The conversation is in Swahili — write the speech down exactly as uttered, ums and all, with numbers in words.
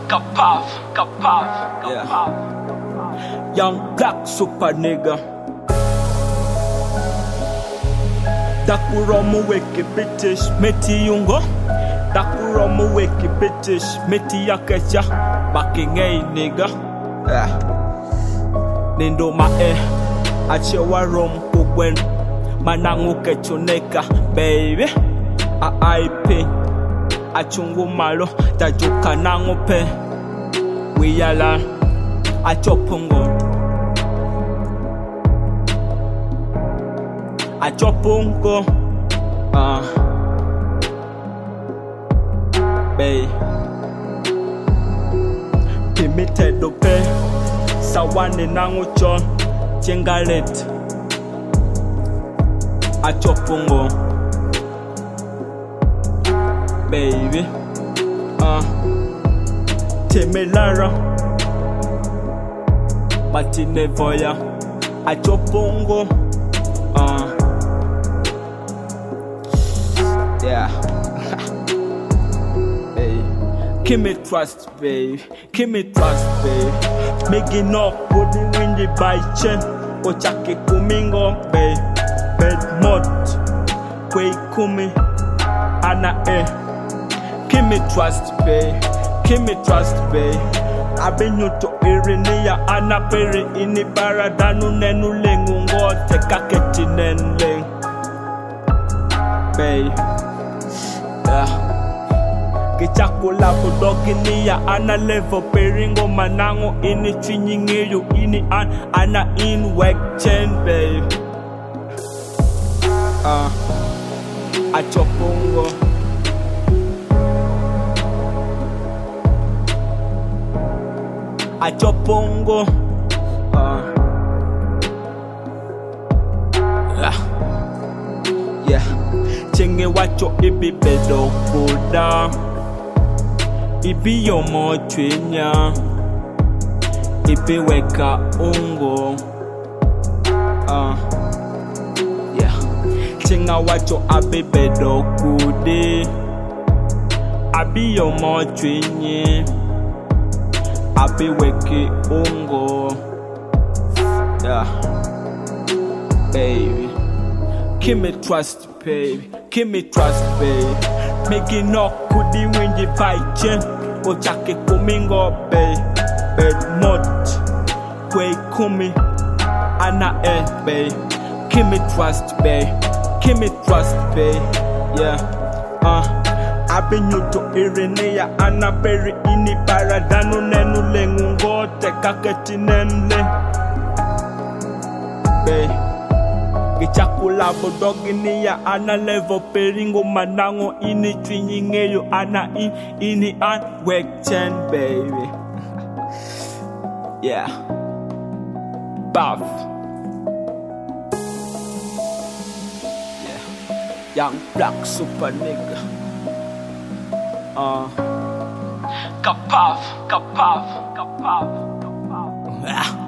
Kapav, Kapav, Kapav. Young black super nigga. Dakuromu weki British meti yungo. Dakuromu weki British meti yakecha. Backing a nigga. Yeah. Nindo ma eh. Achewa rom kugwen. Manangu kechoneka baby. A I P. Achungu malo tajuka nangu pe. Wiyala achopungo achopungo ah uh. Bay Pimite dope Sawane nangu chon Chengalet achopungo baby ah uh. Temelara Matine voya achopongo uh. Yeah. Hey. Give me trust, babe. Give me trust, babe. Making up for the windy by chain. Ochake kumingo, babe. Bed mod. Kwe kumi. Ana eh. Give me trust, babe. Give me trust, babe. Abenyuto irinia anapere inibara danu nenu lengu ngote kaketi nenleng Bay yeah. Kichakula budoginia ana level peringo manango ini chinyingeyo ini an ana in wek chen bay Ah uh, Achopongo Achopongo uh. Yeah Yeah Chenge wacho ibi bedo kuda Ibi yomo chwenya Ibi weka ungo uh. Yeah Chenga wacho abi bedo kude Abi yomo chwenye Abi weki ungo Yeah Baby Give me trust baby Give me trust baby Making no kudi winji vaichen Ochake kumingo baby Bed mod Kwe kumi Ana eh baby Give me trust baby Give me trust baby Yeah Uh Abenyuto irinia anaberi inibara danu nenu lengu ngote kaketi nenle Bay Kichakula budoginia ana level peringo manango ini chinyingeyo ana in ini an wek chen baby Yeah Buff Yeah Young black super nigga Uh, Kapav, Kapav, Kapav, Kapav.